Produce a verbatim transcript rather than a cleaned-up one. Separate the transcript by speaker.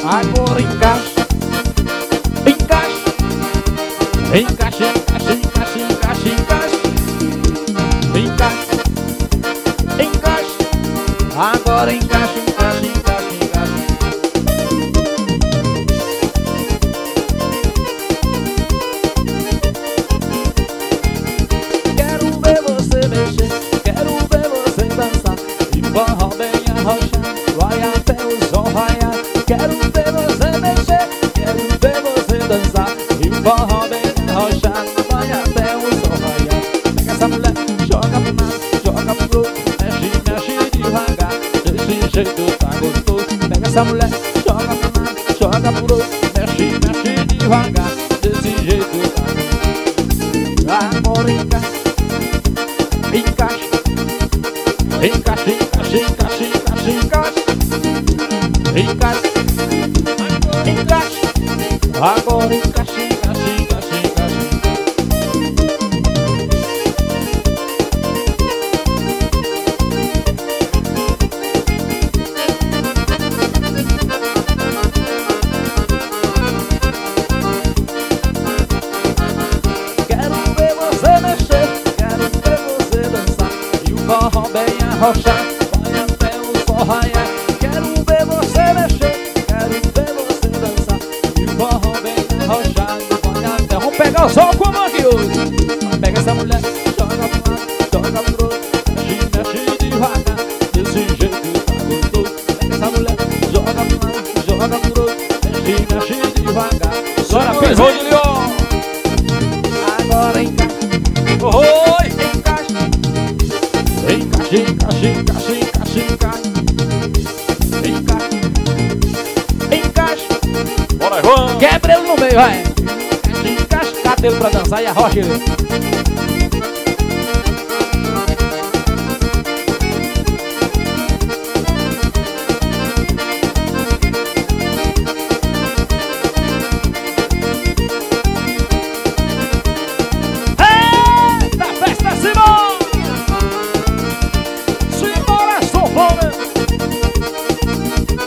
Speaker 1: Agora encaixa, encaixa, encaixa, encaixa, encaixa, encaixa, encaixa, encaixa, encaixa. Agora encaixa, encaixa, encaixa, encaixa. Quero ver você mexer, quero ver você dançar. E forró bem arrochado, vai até o sol raiar. Quero ver você mexer, quero ver você dançar. E forró bem arrochado, vai até o sol raiar. Pega essa mulher, joga pro lado, joga pro outro, mexe, mexe devagar. Desse jeito tá gostoso. Pega essa mulher, joga pro lado, joga pro outro, mexe, mexe devagar. Desse jeito tá gostoso. Agora encaixa, encaixa, encaixa, encaixa, encaixa, encaixa, encaixa, encaixa. Agora encaixa, encaixa, encaixa, encaixa. Quero ver você mexer, quero ver você dançar. E o forró bem arrochado, vai até o sol raiar. Quero ver você mexer, quero ver você dançar. E o forró bem arrochado, vai até... Vamos pegar o sol como aqui hoje. Pega essa mulher, joga pro lado, joga pro outro, mexe, mexe devagar. Desse jeito tá gostoso. Pega essa mulher, joga pro lado, joga pro outro, mexe, mexe devagar. Bora, pisou de leão. Agora encaixa, oi, encaixa, encaixa, encaixa, encaixa, encaixa, encaixa, encaixa, encaixa.
Speaker 2: Bora, João!
Speaker 1: Quebra ele no meio, vai. Encaixa, encaixa, cadê ele pra dançar e arrocha ele.